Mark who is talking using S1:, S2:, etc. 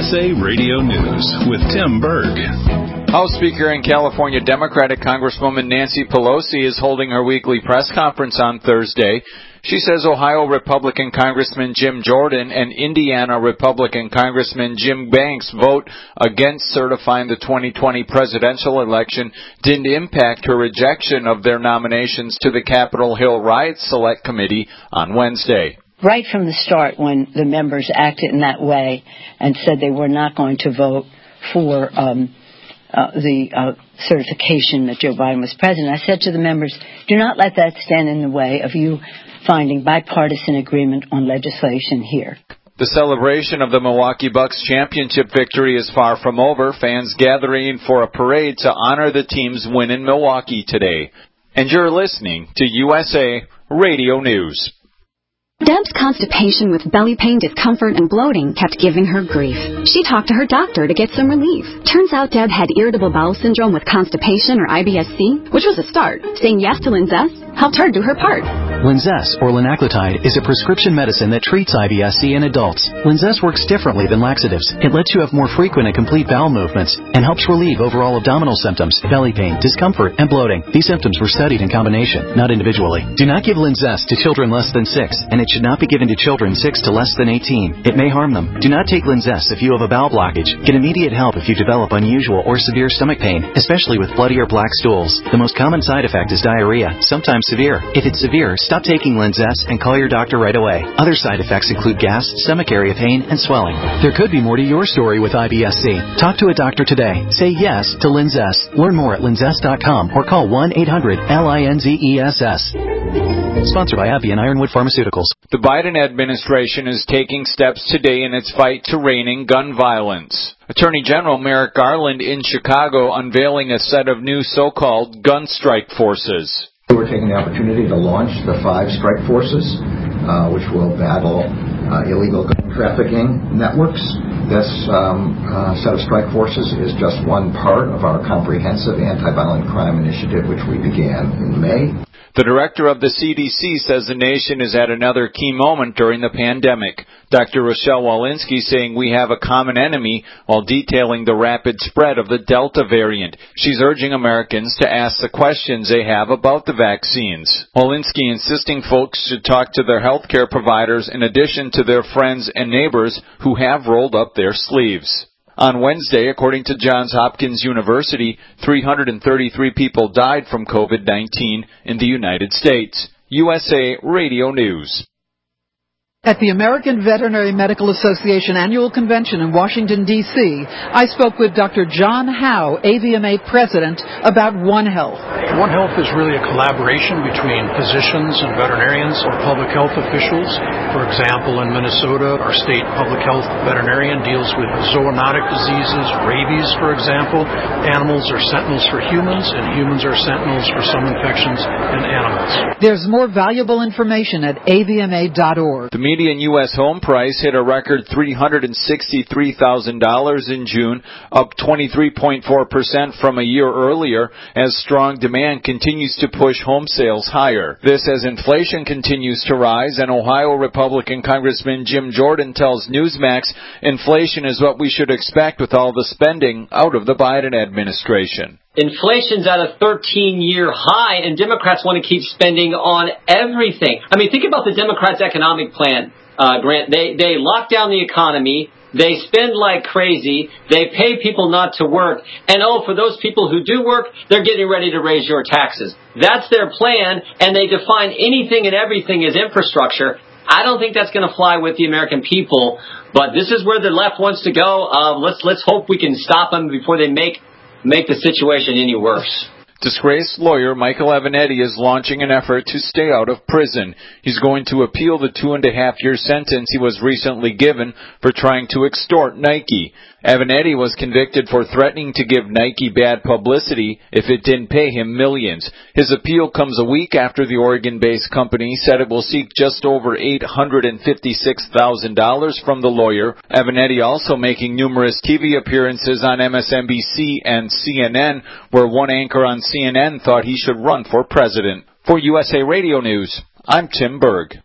S1: USA Radio News with Tim Berg.
S2: House Speaker and California Democratic Congresswoman Nancy Pelosi is holding her weekly press conference on Thursday. She says Ohio Republican Congressman Jim Jordan and Indiana Republican Congressman Jim Banks' vote against certifying the 2020 presidential election didn't impact her rejection of their nominations to the Capitol Hill Riots Select Committee on Wednesday.
S3: Right from the start, when the members acted in that way and said they were not going to vote for the certification that Joe Biden was president, I said to the members, do not let that stand in the way of you finding bipartisan agreement on legislation here.
S2: The celebration of the Milwaukee Bucks championship victory is far from over. Fans gathering for a parade to honor the team's win in Milwaukee today. And you're listening to USA Radio News.
S4: Deb's constipation with belly pain, discomfort, and bloating kept giving her grief. She talked to her doctor to get some relief. Turns out Deb had irritable bowel syndrome with constipation, or IBS-C, which was a start. Saying yes to Linzess helped her do her part.
S5: Linzess, or linaclotide, is a prescription medicine that treats IBS-C in adults. Linzess works differently than laxatives. It lets you have more frequent and complete bowel movements and helps relieve overall abdominal symptoms, belly pain, discomfort, and bloating. These symptoms were studied in combination, not individually. Do not give Linzess to children less than 6, and it should not be given to children 6 to less than 18. It may harm them. Do not take Linzess if you have a bowel blockage. Get immediate help if you develop unusual or severe stomach pain, especially with bloody or black stools. The most common side effect is diarrhea, sometimes severe. If it's severe, stop taking Linzess and call your doctor right away. Other side effects include gas, stomach area pain, and swelling. There could be more to your story with IBS-C. Talk to a doctor today. Say yes to Linzess. Learn more at linzess.com or call 1-800-LINZESS. Sponsored by AbbVie and Ironwood Pharmaceuticals.
S2: The Biden administration is taking steps today in its fight to rein in gun violence. Attorney General Merrick Garland in Chicago unveiling a set of new so-called gun strike forces.
S6: We're taking the opportunity to launch the 5 strike forces, which will battle illegal gun trafficking networks. This set of strike forces is just one part of our comprehensive anti-violent crime initiative, which we began in May.
S2: The director of the CDC says the nation is at another key moment during the pandemic. Dr. Rochelle Walensky saying we have a common enemy while detailing the rapid spread of the Delta variant. She's urging Americans to ask the questions they have about the vaccines. Walensky insisting folks should talk to their healthcare providers in addition to their friends and neighbors who have rolled up their sleeves. On Wednesday, according to Johns Hopkins University, 333 people died from COVID-19 in the United States. USA Radio News.
S7: At the American Veterinary Medical Association Annual Convention in Washington, D.C., I spoke with Dr. John Howe, AVMA President, about One Health.
S8: One Health is really a collaboration between physicians and veterinarians or public health officials. For example, in Minnesota, our state public health veterinarian deals with zoonotic diseases, rabies, for example. Animals are sentinels for humans, and humans are sentinels for some infections in animals.
S7: There's more valuable information at avma.org.
S2: The median U.S. home price hit a record $363,000 in June, up 23.4% from a year earlier, as strong demand continues to push home sales higher. This as inflation continues to rise, and Ohio Republican Congressman Jim Jordan tells Newsmax inflation is what we should expect with all the spending out of the Biden administration.
S9: Inflation's at a 13-year high, and Democrats want to keep spending on everything. I mean, think about the Democrats' economic plan, Grant. They lock down the economy. They spend like crazy. They pay people not to work. And, for those people who do work, they're getting ready to raise your taxes. That's their plan, and they define anything and everything as infrastructure. I don't think that's going to fly with the American people, but this is where the left wants to go. Let's hope we can stop them before they make the situation any worse.
S2: Disgraced lawyer Michael Avenatti is launching an effort to stay out of prison. He's going to appeal the 2.5-year sentence he was recently given for trying to extort Nike. Avenatti was convicted for threatening to give Nike bad publicity if it didn't pay him millions. His appeal comes a week after the Oregon-based company said it will seek just over $856,000 from the lawyer. Avenatti also making numerous TV appearances on MSNBC and CNN, where one anchor on CNN thought he should run for president. For USA Radio News, I'm Tim Berg.